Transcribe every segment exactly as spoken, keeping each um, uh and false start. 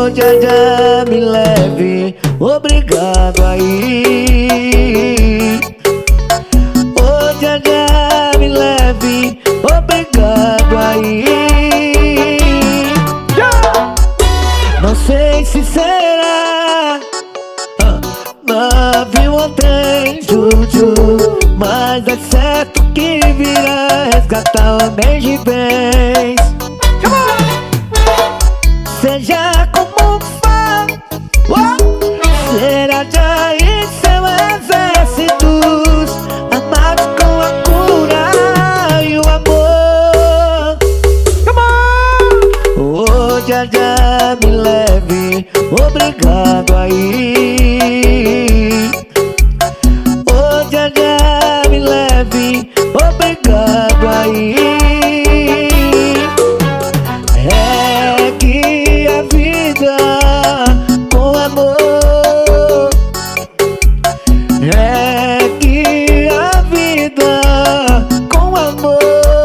Ô, já já me leve, obrigado aí. Ô, já já me leve, obrigado aí. Não sei se será navio ou trem, juju, mas é certo que virá resgatar homens de bens. Seja como for, oh, será já em seu exércitos, armados com a cura e o amor. Oh, já já me leve, obrigado aí. Oh, já já me leve, obrigado aí. É que a vida com amor, é que a vida com amor.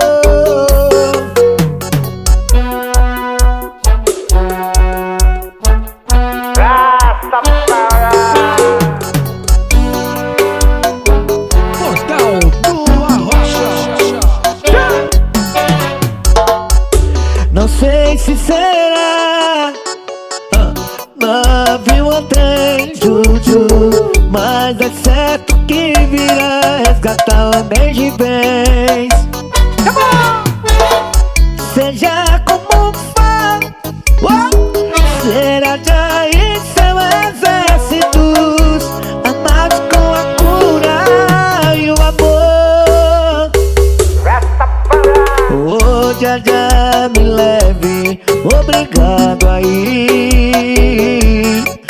Portal do Arrocha. Não sei se será navio ou trem, juju, mas é certo que virá resgatar homens de bens. Seja como for, oh, será já em seu exércitos, armados com a cura e o amor. Oh, já já me leve, obrigado aí.